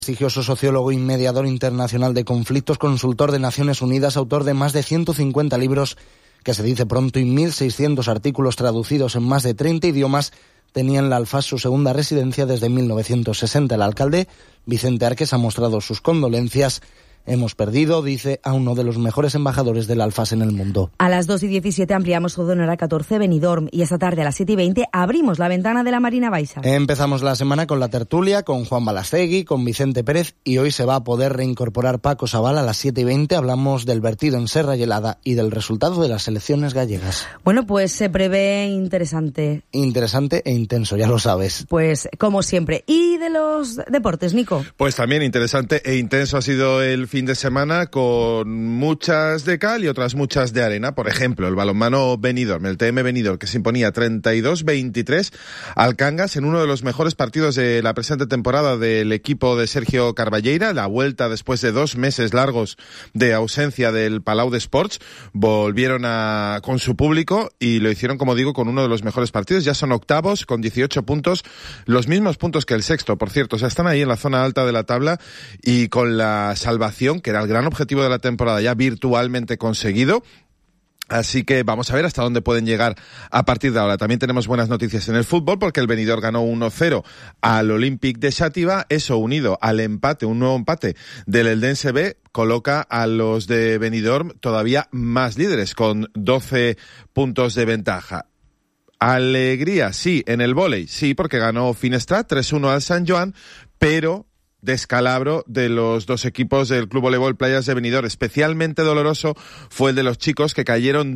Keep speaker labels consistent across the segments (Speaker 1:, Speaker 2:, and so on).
Speaker 1: Prestigioso sociólogo y mediador internacional de conflictos, consultor de Naciones Unidas, autor de más de 150 libros, que se dice pronto, y 1.600 artículos traducidos en más de 30 idiomas, tenía en la Alfaz su segunda residencia desde 1960. El alcalde, Vicente Arques, ha mostrado sus condolencias. Hemos perdido, dice, a uno de los mejores embajadores del Alfaz en el mundo.
Speaker 2: A las 2:17 ampliamos todo en hora 14 Benidorm y esta tarde a las 7:20 abrimos la ventana de la Marina Baixa.
Speaker 1: Empezamos la semana con la tertulia, con Juan Balastegui, con Vicente Pérez, y hoy se va a poder reincorporar Paco Sabal a las 7:20. Hablamos del vertido en Serra y Helada y del resultado de las elecciones gallegas.
Speaker 2: Bueno, pues se prevé interesante.
Speaker 1: Interesante e intenso, ya lo sabes.
Speaker 2: Pues como siempre. ¿Y de los deportes, Nico?
Speaker 3: Pues también interesante e intenso ha sido el fin de semana, con muchas de cal y otras muchas de arena. Por ejemplo, el balonmano Benidorm, el TM Benidorm, que se imponía 32-23 al Cangas en uno de los mejores partidos de la presente temporada del equipo de Sergio Carballeira. La vuelta después de 2 meses largos de ausencia del Palau de Sports. Volvieron con su público y lo hicieron, como digo, con uno de los mejores partidos. Ya son octavos con 18 puntos, los mismos puntos que el sexto, por cierto. O sea, están ahí en la zona alta de la tabla y con la salvación, que era el gran objetivo de la temporada, ya virtualmente conseguido. Así que vamos a ver hasta dónde pueden llegar a partir de ahora. También tenemos buenas noticias en el fútbol, porque el Benidorm ganó 1-0 al Olympique de Xàtiva. Eso, unido al empate, un nuevo empate del Eldense B, coloca a los de Benidorm todavía más líderes, con 12 puntos de ventaja. Alegría, sí, en el vóley, sí, porque ganó Finestrat 3-1 al Sant Joan, pero descalabro de los dos equipos del Club Voleibol Playas de Benidorm. Especialmente doloroso fue el de los chicos, que cayeron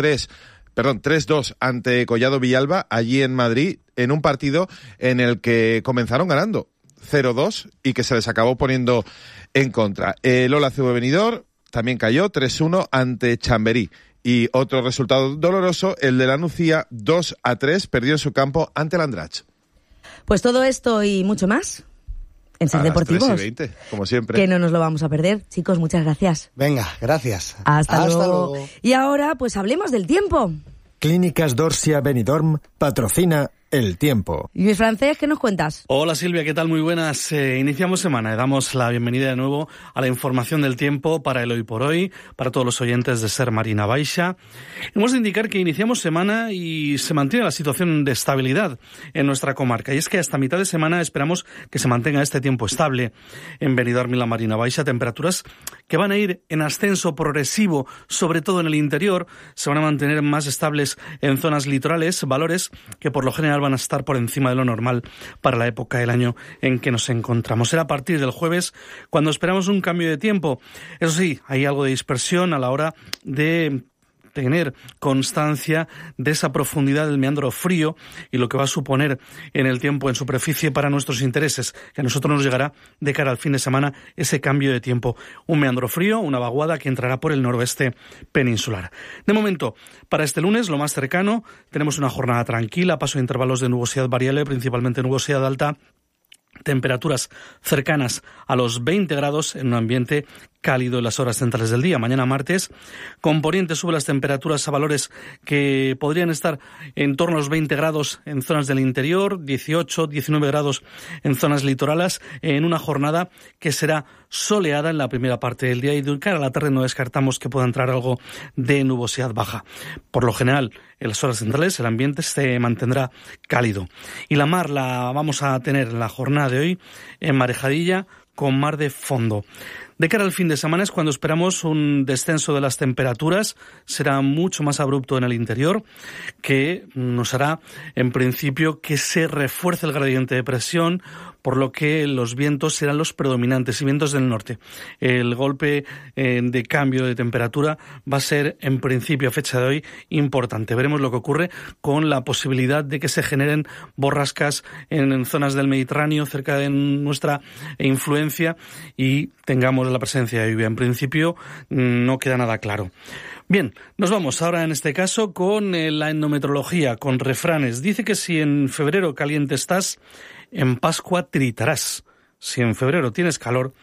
Speaker 3: 3-2 ante Collado Villalba, allí en Madrid, en un partido en el que comenzaron ganando 0-2 y que se les acabó poniendo en contra. El Ola CV Benidorm también cayó 3-1 ante Chamberí. Y otro resultado doloroso, el de la Nucía, 2-3, perdió en su campo ante el Andratx.
Speaker 2: Pues todo esto y mucho más en Ser Deportivos.
Speaker 3: 3:20, como siempre.
Speaker 2: Que no nos lo vamos a perder. Chicos, muchas gracias.
Speaker 1: Venga, gracias.
Speaker 2: Hasta luego. Y ahora, pues hablemos del tiempo.
Speaker 4: Clínicas Dorsia Benidorm patrocina el tiempo.
Speaker 2: Luis Francés, ¿qué nos cuentas?
Speaker 5: Hola Silvia, ¿qué tal? Muy buenas. Iniciamos semana y damos la bienvenida de nuevo a la información del tiempo para el hoy por hoy, para todos los oyentes de Ser Marina Baixa. Hemos de indicar que iniciamos semana y se mantiene la situación de estabilidad en nuestra comarca. Y es que hasta mitad de semana esperamos que se mantenga este tiempo estable en Benidorm y la Marina Baixa. Temperaturas que van a ir en ascenso progresivo, sobre todo en el interior. Se van a mantener más estables en zonas litorales, valores que por lo general van a estar por encima de lo normal para la época del año en que nos encontramos. Será a partir del jueves cuando esperamos un cambio de tiempo. Eso sí, hay algo de dispersión a la hora de tener constancia de esa profundidad del meandro frío y lo que va a suponer en el tiempo en superficie para nuestros intereses, que a nosotros nos llegará de cara al fin de semana ese cambio de tiempo. Un meandro frío, una vaguada que entrará por el noroeste peninsular. De momento, para este lunes, lo más cercano, tenemos una jornada tranquila, paso de intervalos de nubosidad variable, principalmente nubosidad alta, temperaturas cercanas a los 20 grados en un ambiente cálido en las horas centrales del día. Mañana martes, con poniente sube las temperaturas a valores que podrían estar en torno a los 20 grados en zonas del interior, 18, 19 grados en zonas litorales, en una jornada que será soleada en la primera parte del día y de cara a la tarde no descartamos que pueda entrar algo de nubosidad baja. Por lo general, en las horas centrales el ambiente se mantendrá cálido. Y la mar la vamos a tener en la jornada de hoy en Marejadilla con mar de fondo. De cara al fin de semana es cuando esperamos un descenso de las temperaturas, será mucho más abrupto en el interior, que nos hará en principio que se refuerce el gradiente de presión, por lo que los vientos serán los predominantes y vientos del norte. El golpe de cambio de temperatura va a ser en principio a fecha de hoy importante. Veremos lo que ocurre con la posibilidad de que se generen borrascas en zonas del Mediterráneo cerca de nuestra influencia y tengamos la presencia de lluvia. En principio no queda nada claro. Bien, nos vamos ahora en este caso con la endometrología, con refranes. Dice que si en febrero caliente estás, en Pascua tiritarás. Si en febrero tienes calor,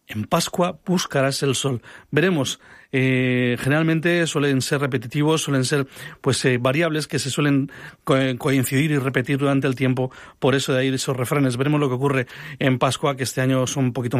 Speaker 5: en Pascua buscarás el sol. Veremos, generalmente suelen ser repetitivos, suelen ser variables que se suelen coincidir y repetir durante el tiempo, por eso de ahí esos refranes. Veremos lo que ocurre en Pascua, que este año son un poquito